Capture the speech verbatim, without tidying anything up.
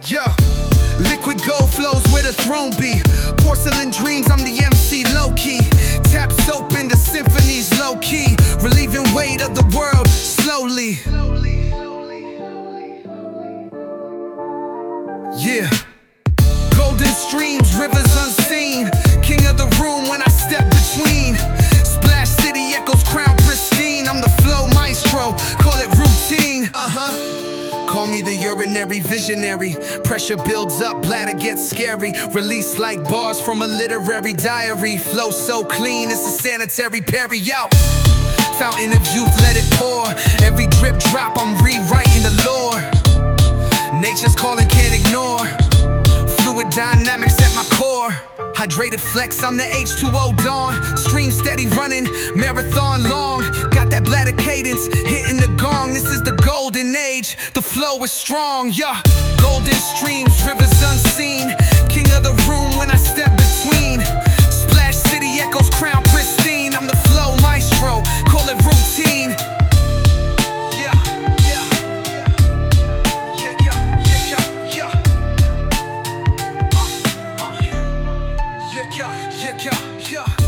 Yo, liquid gold flows where the throne be. Porcelain dreams, I'm the M C low-key. Tap soap into symphonies low-key. Relieving weight of the world slowly. Yeah. Golden streams, rivers unseen. King of the room when I step between. Splash City echoes crown pristine. I'm the flow maestro, call it routine. Uh-huh. Call me the urinary visionary. Pressure builds up, bladder gets scary. Release like bars from a literary diary. Flow so clean, it's a sanitary Perry out. Fountain of youth, let it pour. Every drip drop, I'm rewriting the lore. Nature's calling, can't ignore. Fluid dynamics at my core. Hydrated flex, I'm the H two O dawn. Stream steady running, marathon long. Got that bladder cadence, hitting the gong. This is the golden age, the flow is strong, yeah. Golden streams, rivers unseen. King of the room when I step between. Splash City echoes crown pristine. I'm the flow maestro, call it routine. Yeah, yeah, yeah.